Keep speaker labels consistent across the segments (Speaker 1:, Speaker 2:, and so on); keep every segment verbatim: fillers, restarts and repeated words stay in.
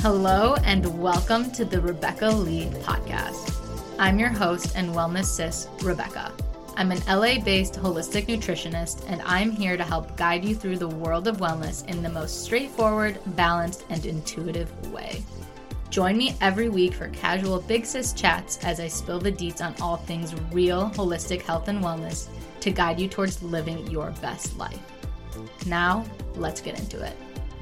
Speaker 1: Hello and welcome to the Rebecca Lee podcast. I'm your host and wellness sis, Rebecca. I'm an L A-based holistic nutritionist, and I'm here to help guide you through the world of wellness in the most straightforward, balanced, and intuitive way. Join me every week for casual big sis chats as I spill the deets on all things real, holistic health and wellness to guide you towards living your best life. Now, let's get into it.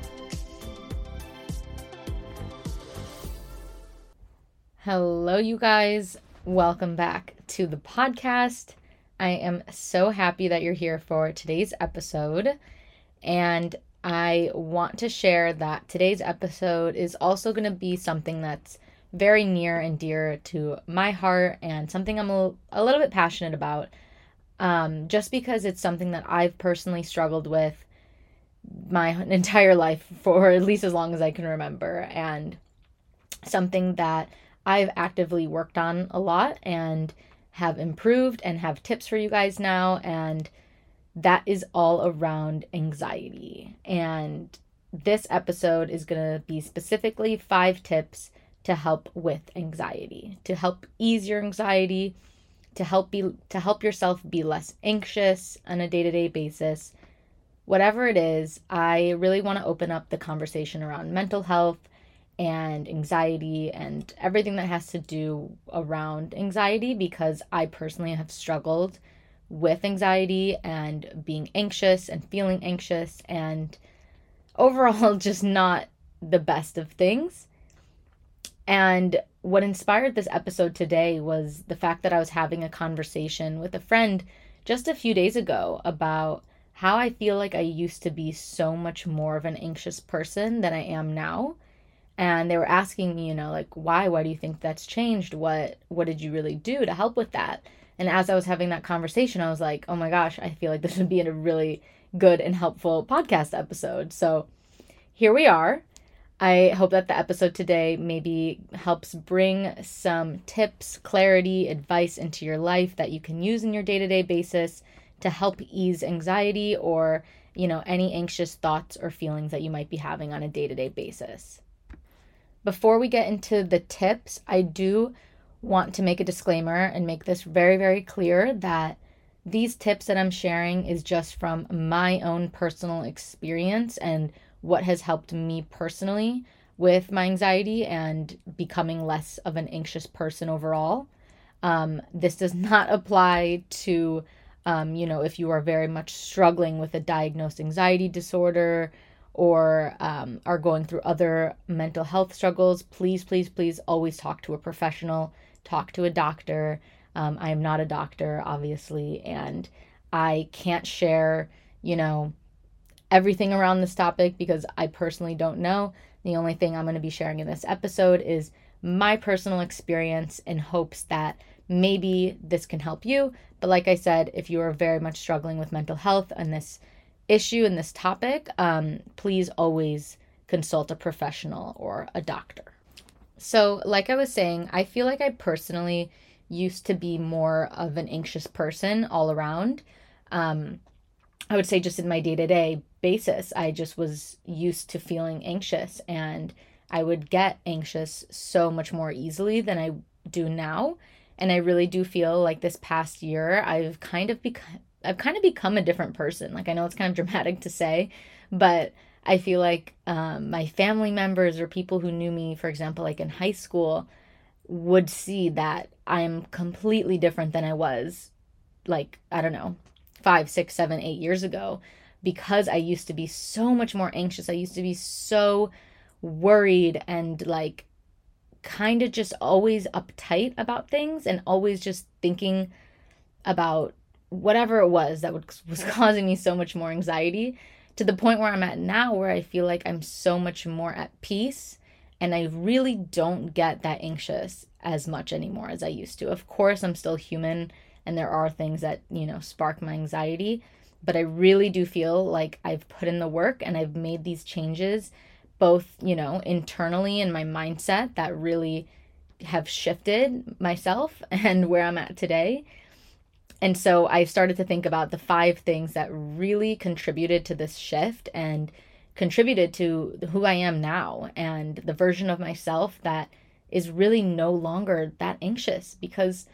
Speaker 1: Hello, you guys. Welcome back to the podcast. I am so happy that you're here for today's episode. And I want to share that today's episode is also going to be something that's very near and dear to my heart and something I'm a, a little bit passionate about. Um, just because it's something that I've personally struggled with my entire life for at least as long as I can remember. And something that I've actively worked on a lot and have improved and have tips for you guys now. And that is all around anxiety. And this episode is going to be specifically five tips to help with anxiety, to help ease your anxiety, to help be to help yourself be less anxious on a day-to-day basis. Whatever it is, I really want to open up the conversation around mental health and anxiety and everything that has to do around anxiety, because I personally have struggled with anxiety and being anxious and feeling anxious and overall just not the best of things. And what inspired this episode today was the fact that I was having a conversation with a friend just a few days ago about how I feel like I used to be so much more of an anxious person than I am now. And they were asking me, you know, like, why? Why do you think that's changed? What what did you really do to help with that? And as I was having that conversation, I was like, oh my gosh, I feel like this would be a really good and helpful podcast episode. So here we are. I hope that the episode today maybe helps bring some tips, clarity, advice into your life that you can use in your day-to-day basis to help ease anxiety or, you know, any anxious thoughts or feelings that you might be having on a day-to-day basis. Before we get into the tips, I do want to make a disclaimer and make this very, very clear that these tips that I'm sharing is just from my own personal experience and what has helped me personally with my anxiety and becoming less of an anxious person overall. Um, this does not apply to, um, you know, if you are very much struggling with a diagnosed anxiety disorder or um, are going through other mental health struggles. Please, please, please always talk to a professional, talk to a doctor. Um, I am not a doctor, obviously, and I can't share, you know, everything around this topic because I personally don't know. The only thing I'm going to be sharing in this episode is my personal experience in hopes that maybe this can help you. But like I said, if you are very much struggling with mental health and this issue and this topic, um, please always consult a professional or a doctor. So like I was saying, I feel like I personally used to be more of an anxious person all around. Um, I would say just in my day-to-day basis, I just was used to feeling anxious, and I would get anxious so much more easily than I do now. And I really do feel like this past year, I've kind of become I've kind of become a different person. Like, I know it's kind of dramatic to say, but I feel like um, my family members or people who knew me, for example, like in high school, would see that I'm completely different than I was, like, I don't know, five, six, seven, eight years ago, because I used to be so much more anxious. I used to be so worried and like kind of just always uptight about things and always just thinking about whatever it was that was causing me so much more anxiety, to the point where I'm at now, where I feel like I'm so much more at peace and I really don't get that anxious as much anymore as I used to. Of course, I'm still human and there are things that, you know, spark my anxiety, but I really do feel like I've put in the work and I've made these changes, both, you know, internally in my mindset that really have shifted myself and where I'm at today. And so I started to think about the five things that really contributed to this shift and contributed to who I am now and the version of myself that is really no longer that anxious. Because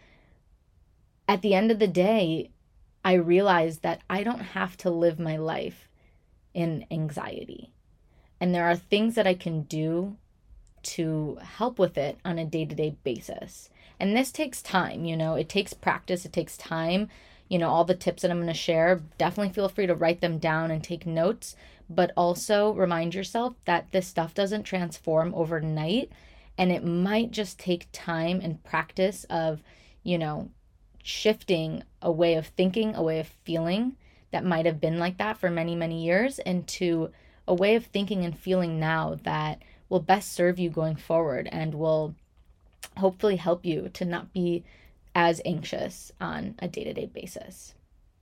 Speaker 1: at the end of the day, I realized that I don't have to live my life in anxiety. And there are things that I can do to help with it on a day-to-day basis. And this takes time, you know, it takes practice, it takes time. You know, all the tips that I'm going to share, definitely feel free to write them down and take notes, but also remind yourself that this stuff doesn't transform overnight, and it might just take time and practice of, you know, shifting a way of thinking, a way of feeling that might have been like that for many, many years, into a way of thinking and feeling now that will best serve you going forward and will hopefully help you to not be as anxious on a day-to-day basis.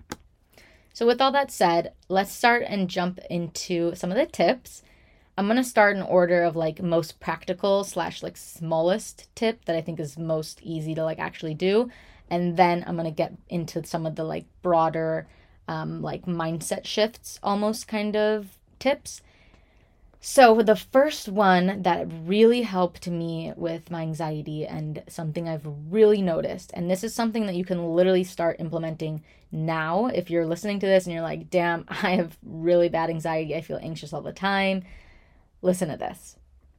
Speaker 1: So with all that said, let's start and jump into some of the tips. I'm going to start in order of like most practical slash like smallest tip that I think is most easy to like actually do. And then I'm going to get into some of the like broader um, like mindset shifts almost kind of tips. So the first one that really helped me with my anxiety and something I've really noticed, and this is something that you can literally start implementing now. If you're listening to this and you're like, damn, I have really bad anxiety, I feel anxious all the time, listen to this.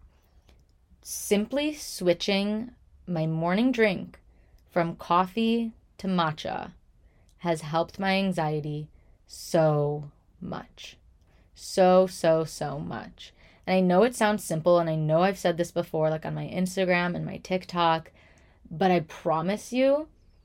Speaker 1: Simply switching my morning drink from coffee to matcha has helped my anxiety so much. So, so, so much. And I know it sounds simple, and I know I've said this before, like on my Instagram and my TikTok, but I promise you,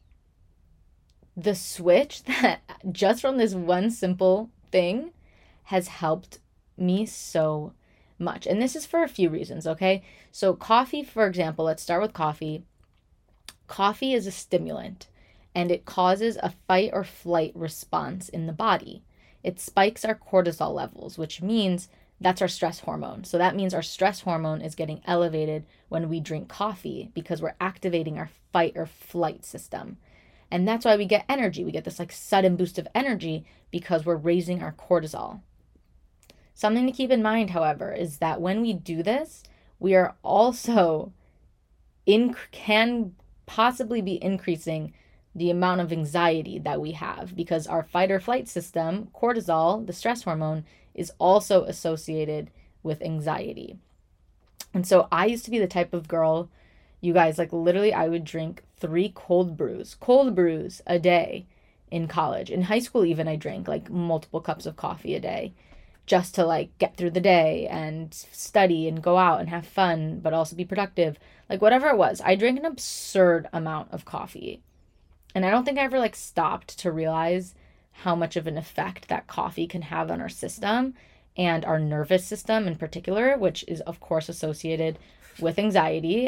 Speaker 1: the switch that just from this one simple thing has helped me so much. And this is for a few reasons, okay? So coffee, for example, let's start with coffee. Coffee is a stimulant, and it causes a fight or flight response in the body. It spikes our cortisol levels, which means that's our stress hormone. So that means our stress hormone is getting elevated when we drink coffee because we're activating our fight or flight system. And that's why we get energy. We get this like sudden boost of energy because we're raising our cortisol. Something to keep in mind, however, is that when we do this, we are also in can possibly be increasing the amount of anxiety that we have, because our fight or flight system, cortisol, the stress hormone, is also associated with anxiety. And so I used to be the type of girl, you guys, like literally I would drink three cold brews, cold brews a day in college. In high school even, I drank like multiple cups of coffee a day just to like get through the day and study and go out and have fun, but also be productive. Like whatever it was, I drank an absurd amount of coffee. And I don't think I ever like stopped to realize how much of an effect that coffee can have on our system and our nervous system in particular, which is of course associated with anxiety.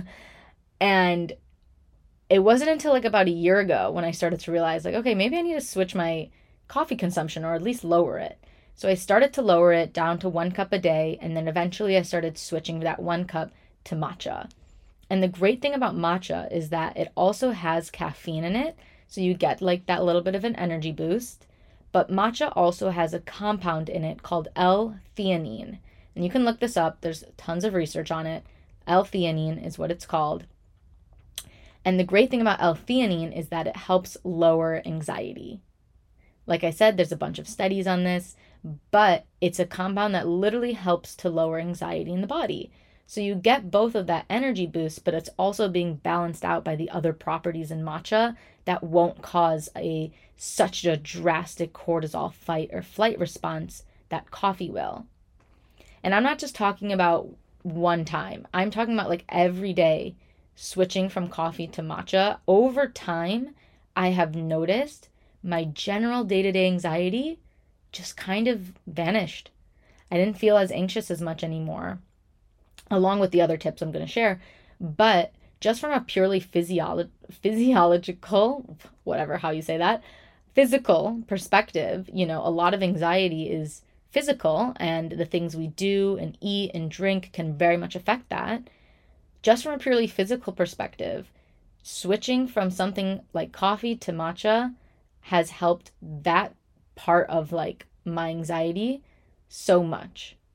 Speaker 1: And it wasn't until like about a year ago when I started to realize like, okay, maybe I need to switch my coffee consumption or at least lower it. So I started to lower it down to one cup a day. And then eventually I started switching that one cup to matcha. And the great thing about matcha is that it also has caffeine in it. So you get like that little bit of an energy boost. But matcha also has a compound in it called L-theanine. And you can look this up. There's tons of research on it. L-theanine is what it's called. And the great thing about L-theanine is that it helps lower anxiety. Like I said, there's a bunch of studies on this, but it's a compound that literally helps to lower anxiety in the body. So you get both of that energy boost, but it's also being balanced out by the other properties in matcha that won't cause a such a drastic cortisol fight or flight response that coffee will. And I'm not just talking about one time. I'm talking about like every day switching from coffee to matcha. Over time, I have noticed my general day-to-day anxiety just kind of vanished. I didn't feel as anxious as much anymore, along with the other tips I'm going to share. But just from a purely physiolo- physiological, whatever, how you say that, physical perspective, you know, a lot of anxiety is physical, and the things we do and eat and drink can very much affect that. Just from a purely physical perspective, switching from something like coffee to matcha has helped that part of like my anxiety so much.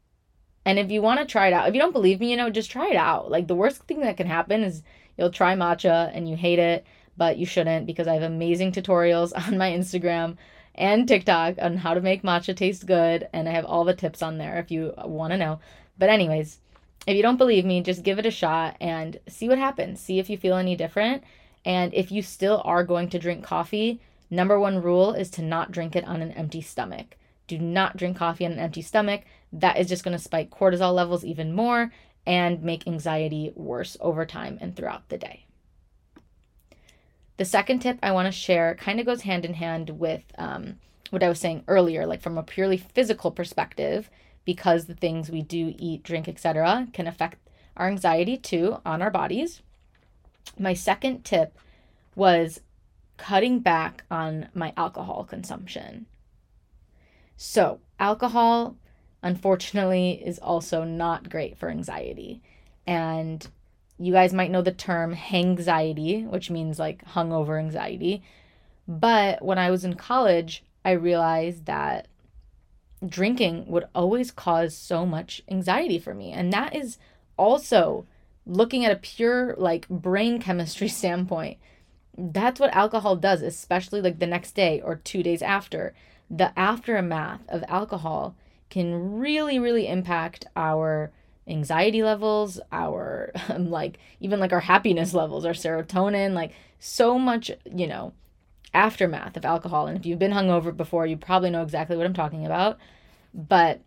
Speaker 1: And if you want to try it out, if you don't believe me, you know, just try it out. Like the worst thing that can happen is you'll try matcha and you hate it, but you shouldn't because I have amazing tutorials on my Instagram and TikTok on how to make matcha taste good. And I have all the tips on there if you want to know. But anyways, if you don't believe me, just give it a shot and see what happens. See if you feel any different. And if you still are going to drink coffee, number one rule is to not drink it on an empty stomach. Do not drink coffee on an empty stomach. That is just going to spike cortisol levels even more and make anxiety worse over time and throughout the day. The second tip I want to share kind of goes hand in hand with um, what I was saying earlier, like from a purely physical perspective, because the things we do eat, drink, et cetera can affect our anxiety too on our bodies. My second tip was cutting back on my alcohol consumption. So alcohol, unfortunately, is also not great for anxiety. And you guys might know the term hangxiety, which means like hungover anxiety. But when I was in college, I realized that drinking would always cause so much anxiety for me. And that is also looking at a pure like brain chemistry standpoint. That's what alcohol does, especially like the next day or two days after. The aftermath of alcohol can really, really impact our anxiety levels, our like even like our happiness levels, our serotonin, like so much, you know, aftermath of alcohol. And if you've been hungover before, you probably know exactly what I'm talking about. But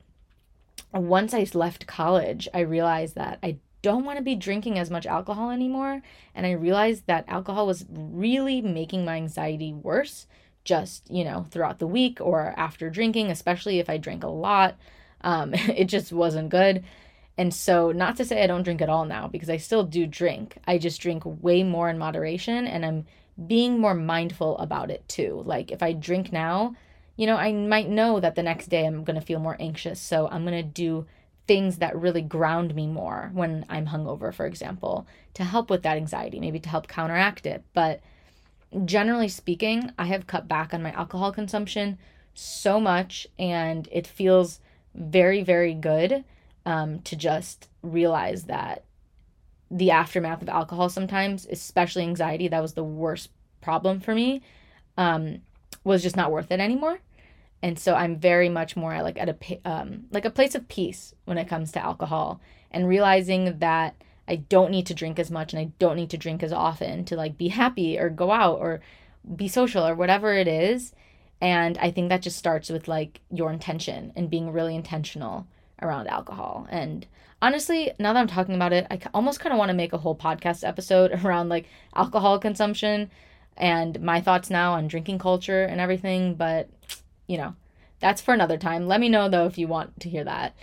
Speaker 1: once I left college, I realized that I don't want to be drinking as much alcohol anymore. And I realized that alcohol was really making my anxiety worse, just, you know, throughout the week or after drinking, especially if I drank a lot. Um, it just wasn't good. And so not to say I don't drink at all now, because I still do drink. I just drink way more in moderation, and I'm being more mindful about it too. Like if I drink now, you know, I might know that the next day I'm going to feel more anxious. So I'm going to do things that really ground me more when I'm hungover, for example, to help with that anxiety, maybe to help counteract it. But generally speaking, I have cut back on my alcohol consumption so much, and it feels very, very good um, to just realize that the aftermath of alcohol sometimes, especially anxiety, that was the worst problem for me, um, was just not worth it anymore. And so I'm very much more like at a um, like a place of peace when it comes to alcohol, and realizing that I don't need to drink as much and I don't need to drink as often to like be happy or go out or be social or whatever it is. And I think that just starts with like your intention and being really intentional around alcohol. And honestly, now that I'm talking about it, I almost kind of want to make a whole podcast episode around like alcohol consumption and my thoughts now on drinking culture and everything. But, you know, that's for another time. Let me know, though, if you want to hear that.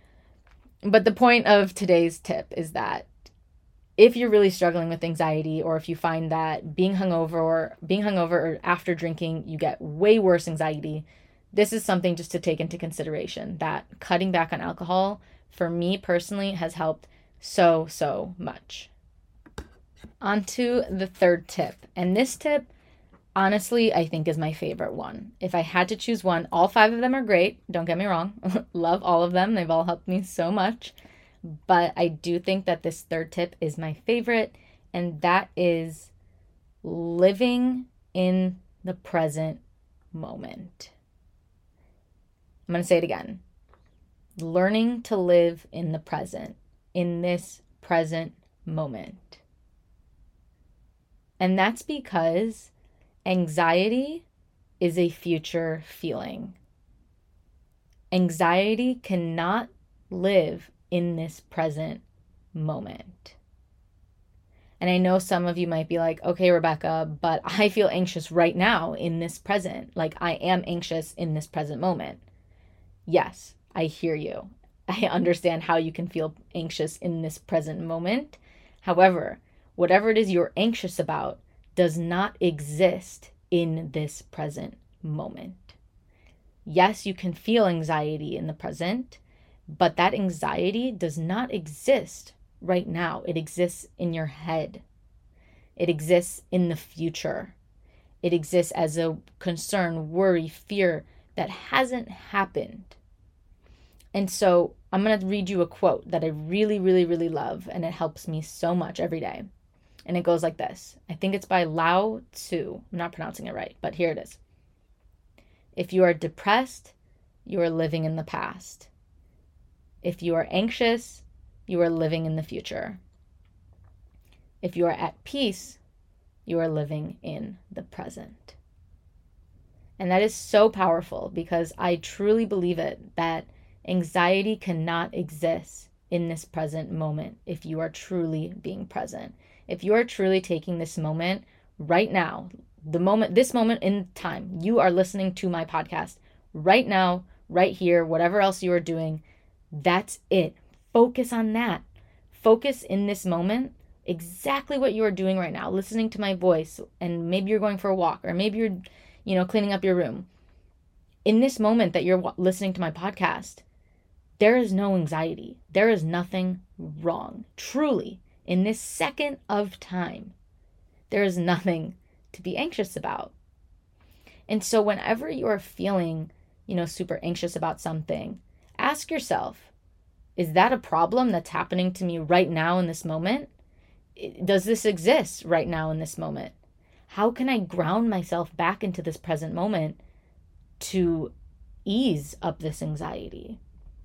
Speaker 1: But the point of today's tip is that if you're really struggling with anxiety, or if you find that being hungover or being hungover or after drinking, you get way worse anxiety, this is something just to take into consideration, that cutting back on alcohol for me personally has helped so, so much. On to the third tip. And this tip, honestly, I think is my favorite one. If I had to choose one, all five of them are great. Don't get me wrong. Love all of them. They've all helped me so much. But I do think that this third tip is my favorite, and that is living in the present moment. I'm going to say it again. Learning to live in the present, in this present moment. And that's because anxiety is a future feeling. Anxiety cannot live in this present moment. And I know some of you might be like, okay, Rebecca, but I feel anxious right now in this present. Like I am anxious in this present moment. Yes, I hear you. I understand how you can feel anxious in this present moment. However, whatever it is you're anxious about does not exist in this present moment. Yes, you can feel anxiety in the present, but that anxiety does not exist right now. It exists in your head. It exists in the future. It exists as a concern, worry, fear that hasn't happened. And so I'm going to read you a quote that I really, really, really love, and it helps me so much every day. And it goes like this. I think it's by Lao Tzu. I'm not pronouncing it right, but here it is. If you are depressed, you are living in the past. If you are anxious, you are living in the future. If you are at peace, you are living in the present. And that is so powerful, because I truly believe it, that anxiety cannot exist in this present moment if you are truly being present. If you are truly taking this moment right now, the moment, this moment in time, you are listening to my podcast right now, right here, whatever else you are doing, that's it. Focus on that. Focus in this moment, exactly what you are doing right now, listening to my voice, and maybe you're going for a walk, or maybe you're, you know, cleaning up your room. In this moment that you're listening to my podcast, there is no anxiety. There is nothing wrong. Truly, in this second of time, there is nothing to be anxious about. And so whenever you are feeling, you know, super anxious about something, ask yourself, is that a problem that's happening to me right now in this moment? Does this exist right now in this moment? How can I ground myself back into this present moment to ease up this anxiety?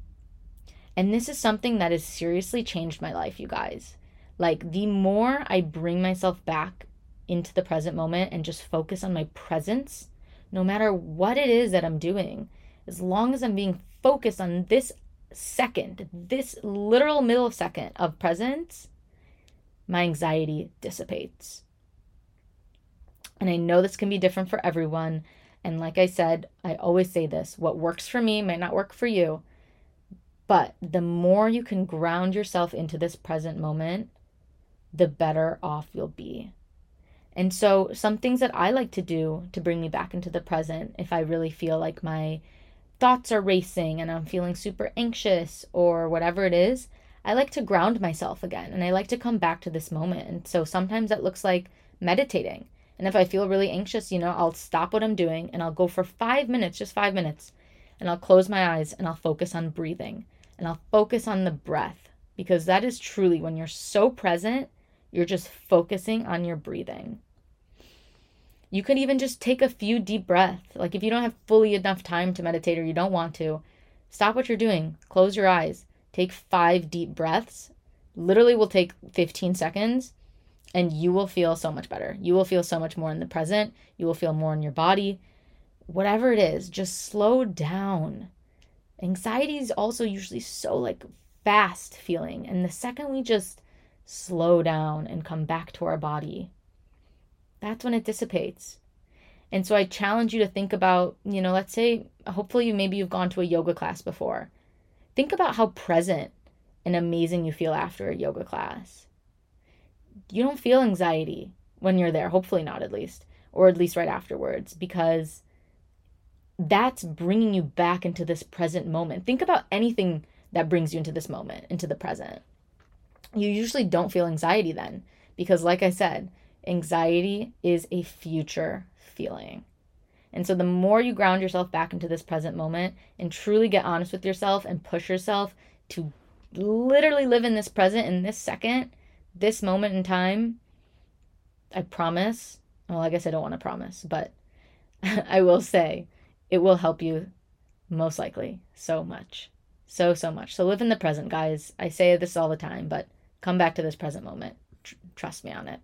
Speaker 1: And this is something that has seriously changed my life, you guys. Like, the more I bring myself back into the present moment and just focus on my presence, no matter what it is that I'm doing, as long as I'm being focused on this second, this literal millisecond of presence, my anxiety dissipates. And I know this can be different for everyone. And like I said, I always say this, what works for me might not work for you. But the more you can ground yourself into this present moment, the better off you'll be. And so some things that I like to do to bring me back into the present, if I really feel like my thoughts are racing and I'm feeling super anxious or whatever it is, I like to ground myself again, and I like to come back to this moment. And so sometimes that looks like meditating. And if I feel really anxious, you know, I'll stop what I'm doing and I'll go for five minutes, just five minutes, and I'll close my eyes and I'll focus on breathing. And I'll focus on the breath, because that is truly, when you're so present, you're just focusing on your breathing. You could even just take a few deep breaths. Like, if you don't have fully enough time to meditate, or you don't want to, stop what you're doing. Close your eyes. Take five deep breaths. Literally will take fifteen seconds, and you will feel so much better. You will feel so much more in the present. You will feel more in your body. Whatever it is, just slow down. Anxiety is also usually so like fast feeling. And the second we just slow down and come back to our body, that's when it dissipates. And so I challenge you to think about, you know, let's say, hopefully you, maybe you've gone to a yoga class before. Think about how present and amazing you feel after a yoga class. You don't feel anxiety when you're there, hopefully not at least, or at least right afterwards, because that's bringing you back into this present moment. Think about anything that brings you into this moment, into the present. You usually don't feel anxiety then, because like I said, anxiety is a future feeling. And so the more you ground yourself back into this present moment and truly get honest with yourself and push yourself to literally live in this present, in this second, this moment in time, I promise, well, I guess I don't want to promise, but I will say it will help you most likely so much. So, so much. So live in the present, guys. I say this all the time, but come back to this present moment. Tr- trust me on it.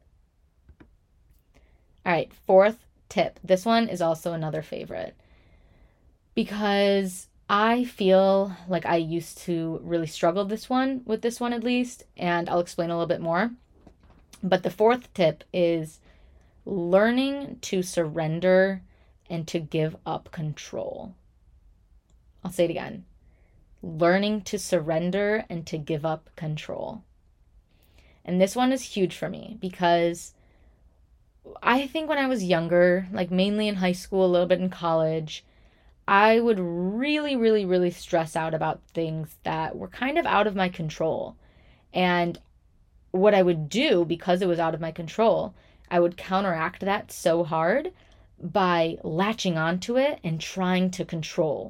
Speaker 1: All right, fourth tip. This one is also another favorite, because I feel like I used to really struggle this one with this one at least, and I'll explain a little bit more. But the fourth tip is learning to surrender and to give up control. I'll say it again. Learning to surrender and to give up control. And this one is huge for me, because I think when I was younger, like mainly in high school, a little bit in college, I would really, really, really stress out about things that were kind of out of my control. And what I would do, because it was out of my control, I would counteract that so hard by latching onto it and trying to control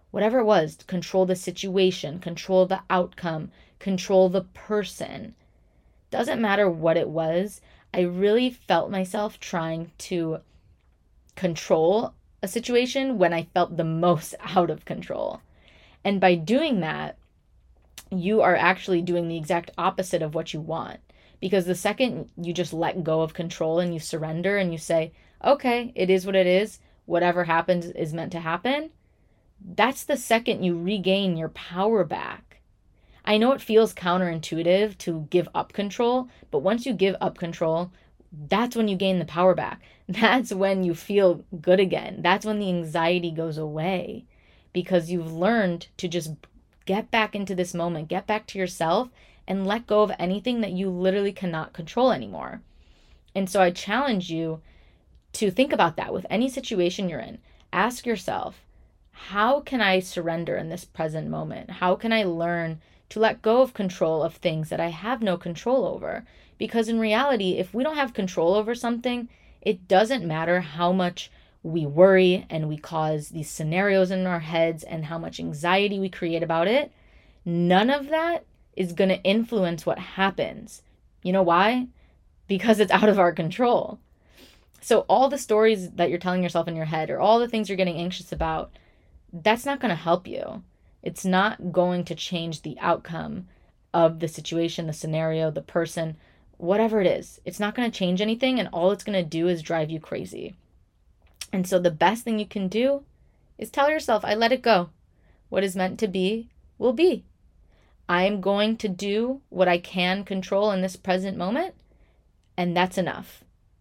Speaker 1: whatever it was, control the situation, control the outcome, control the person. Doesn't matter what it was. I really felt myself trying to control a situation when I felt the most out of control. And by doing that, you are actually doing the exact opposite of what you want. Because the second you just let go of control and you surrender and you say, okay, it is what it is, whatever happens is meant to happen, that's the second you regain your power back. I know it feels counterintuitive to give up control, but once you give up control, that's when you gain the power back. That's when you feel good again. That's when the anxiety goes away, because you've learned to just get back into this moment, get back to yourself, and let go of anything that you literally cannot control anymore. And so I challenge you to think about that with any situation you're in. Ask yourself, how can I surrender in this present moment? How can I learn to let go of control of things that I have no control over? Because in reality, if we don't have control over something, it doesn't matter how much we worry and we cause these scenarios in our heads and how much anxiety we create about it. None of that is going to influence what happens. You know why? Because it's out of our control. So all the stories that you're telling yourself in your head, or all the things you're getting anxious about, that's not going to help you. It's not going to change the outcome of the situation, the scenario, the person, whatever it is. It's not going to change anything, and all it's going to do is drive you crazy. And so the best thing you can do is tell yourself, I let it go. What is meant to be will be. I'm going to do what I can control in this present moment, and that's enough.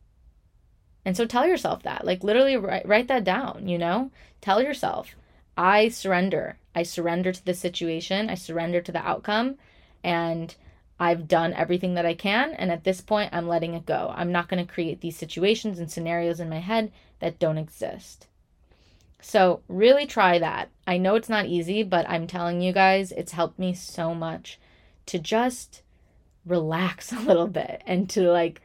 Speaker 1: And so tell yourself that, like literally write, write that down, you know, tell yourself, I surrender. I surrender to the situation. I surrender to the outcome, and I've done everything that I can. And at this point, I'm letting it go. I'm not going to create these situations and scenarios in my head that don't exist. So really try that. I know it's not easy, but I'm telling you guys, it's helped me so much to just relax a little bit and to like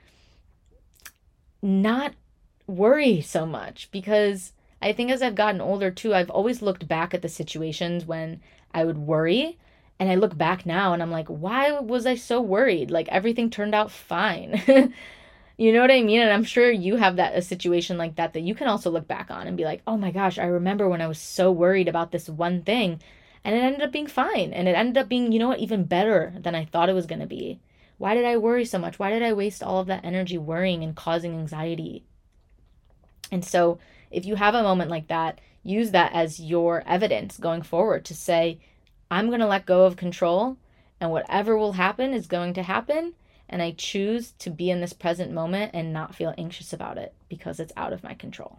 Speaker 1: not worry so much, because I think as I've gotten older too, I've always looked back at the situations when I would worry, and I look back now and I'm like, why was I so worried? Like everything turned out fine. You know what I mean? And I'm sure you have that a situation like that that you can also look back on and be like, oh my gosh, I remember when I was so worried about this one thing and it ended up being fine. And it ended up being, you know what, even better than I thought it was going to be. Why did I worry so much? Why did I waste all of that energy worrying and causing anxiety? And so if you have a moment like that, use that as your evidence going forward to say, I'm going to let go of control, and whatever will happen is going to happen. And I choose to be in this present moment and not feel anxious about it because it's out of my control.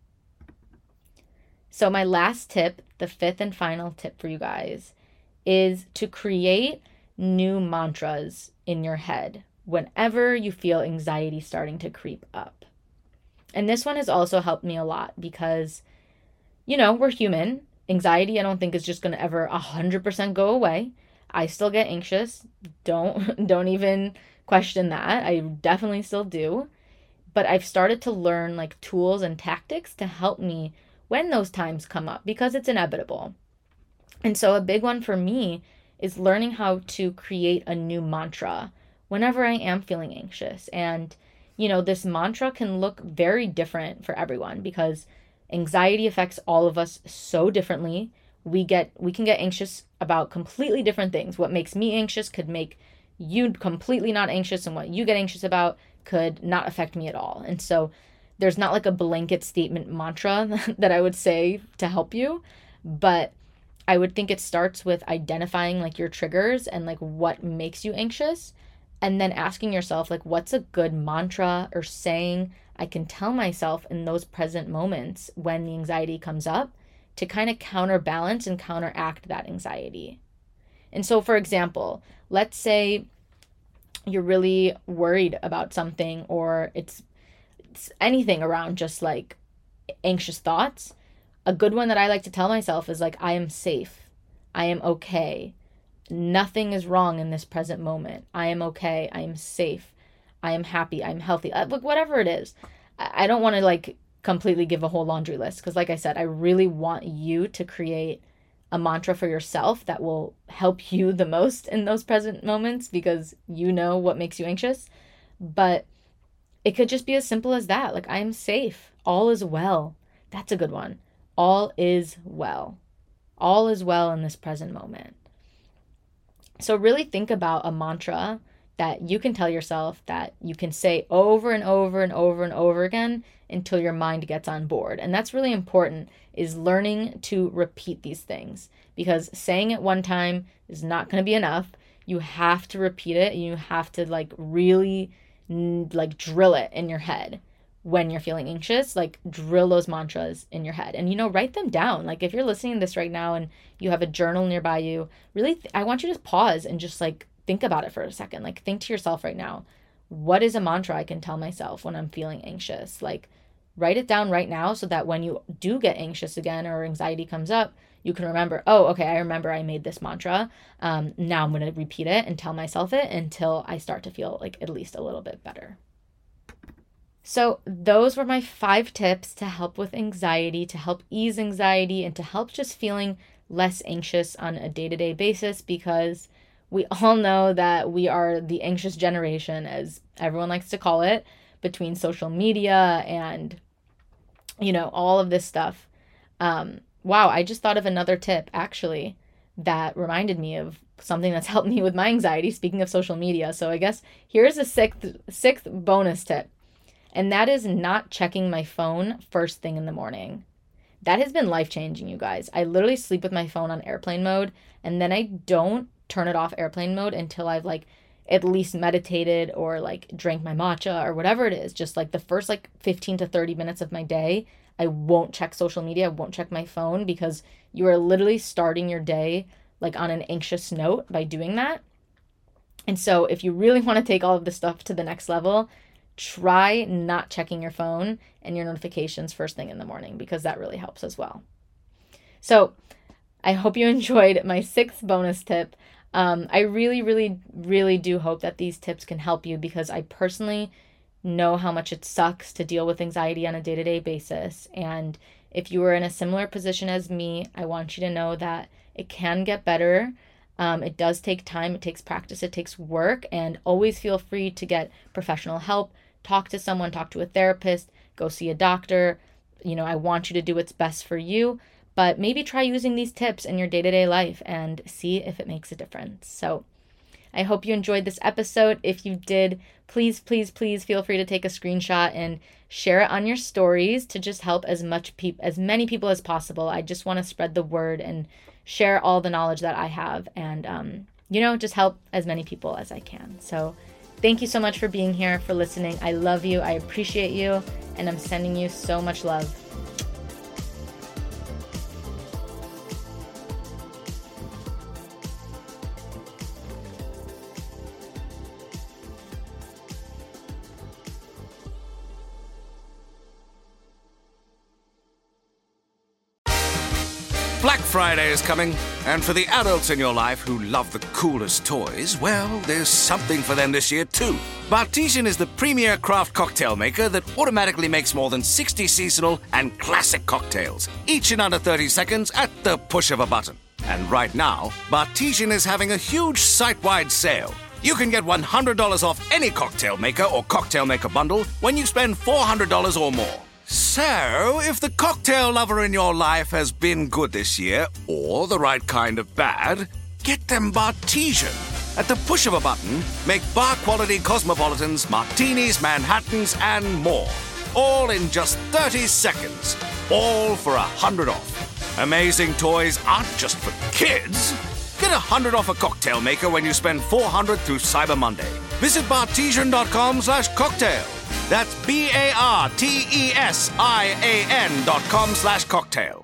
Speaker 1: So my last tip, the fifth and final tip for you guys, is to create new mantras in your head whenever you feel anxiety starting to creep up. And this one has also helped me a lot because, you know, we're human. Anxiety, I don't think, is just going to ever one hundred percent go away. I still get anxious. Don't, don't even question that. I definitely still do. But I've started to learn like tools and tactics to help me when those times come up, because it's inevitable. And so a big one for me is learning how to create a new mantra whenever I am feeling anxious. And, you know, this mantra can look very different for everyone because anxiety affects all of us so differently. We get, we can get anxious about completely different things. What makes me anxious could make you completely not anxious, and what you get anxious about could not affect me at all. And so there's not like a blanket statement mantra that I would say to help you, but I would think it starts with identifying like your triggers and like what makes you anxious, and then asking yourself like, what's a good mantra or saying I can tell myself in those present moments when the anxiety comes up to kind of counterbalance and counteract that anxiety. And so, for example, let's say you're really worried about something, or it's, it's anything around just like anxious thoughts. A good one that I like to tell myself is like, I am safe. I am okay. Nothing is wrong in this present moment. I am okay. I am safe. I am happy. I'm healthy. Like whatever it is. I don't want to like completely give a whole laundry list. Because like I said, I really want you to create a mantra for yourself that will help you the most in those present moments, because you know what makes you anxious. But it could just be as simple as that. Like, I am safe. All is well. That's a good one. All is well. All is well in this present moment. So really think about a mantra that you can tell yourself, that you can say over and over and over and over again until your mind gets on board. And that's really important, is learning to repeat these things, because saying it one time is not going to be enough. You have to repeat it. You have to like really like drill it in your head. When you're feeling anxious, like drill those mantras in your head, and, you know, write them down. Like if you're listening to this right now and you have a journal nearby you, really, th- I want you to pause and just like think about it for a second. Like think to yourself right now, what is a mantra I can tell myself when I'm feeling anxious? Like write it down right now so that when you do get anxious again or anxiety comes up, you can remember, oh, okay, I remember I made this mantra. Um, now I'm going to repeat it and tell myself it until I start to feel like at least a little bit better. So those were my five tips to help with anxiety, to help ease anxiety, and to help just feeling less anxious on a day-to-day basis, because we all know that we are the anxious generation, as everyone likes to call it, between social media and, you know, all of this stuff. Um, wow, I just thought of another tip, actually, that reminded me of something that's helped me with my anxiety, speaking of social media. So I guess here's a sixth, sixth bonus tip. And that is not checking my phone first thing in the morning. That has been life-changing, you guys. I literally sleep with my phone on airplane mode, and then I don't turn it off airplane mode until I've like at least meditated or like drank my matcha or whatever it is. Just like the first like fifteen to thirty minutes of my day, I won't check social media. I won't check my phone, because you are literally starting your day like on an anxious note by doing that. And so if you really want to take all of this stuff to the next level, try not checking your phone and your notifications first thing in the morning, because that really helps as well. So I hope you enjoyed my sixth bonus tip. Um, I really, really, really do hope that these tips can help you, because I personally know how much it sucks to deal with anxiety on a day-to-day basis. And if you are in a similar position as me, I want you to know that it can get better. Um, it does take time. It takes practice. It takes work. And always feel free to get professional help. Talk to someone, talk to a therapist, go see a doctor. You know, I want you to do what's best for you, but maybe try using these tips in your day-to-day life and see if it makes a difference. So I hope you enjoyed this episode. If you did, please, please, please feel free to take a screenshot and share it on your stories to just help as much peop- as many people as possible. I just want to spread the word and share all the knowledge that I have, and, um, you know, just help as many people as I can. So thank you so much for being here, for listening. I love you. I appreciate you. And I'm sending you so much love.
Speaker 2: Black Friday is coming, and for the adults in your life who love the coolest toys, well, there's something for them this year too. Bartesian is the premier craft cocktail maker that automatically makes more than sixty seasonal and classic cocktails, each in under thirty seconds at the push of a button. And right now, Bartesian is having a huge site-wide sale. You can get one hundred dollars off any cocktail maker or cocktail maker bundle when you spend four hundred dollars or more. So, if the cocktail lover in your life has been good this year, or the right kind of bad, get them Bartesian. At the push of a button, make bar-quality cosmopolitans, martinis, Manhattans, and more. All in just thirty seconds. All for one hundred off. Amazing toys aren't just for kids. Get one hundred off a cocktail maker when you spend four hundred through Cyber Monday. Visit bartesian.com slash cocktail. That's B-A-R-T-E-S-I-A-N dot com slash cocktail.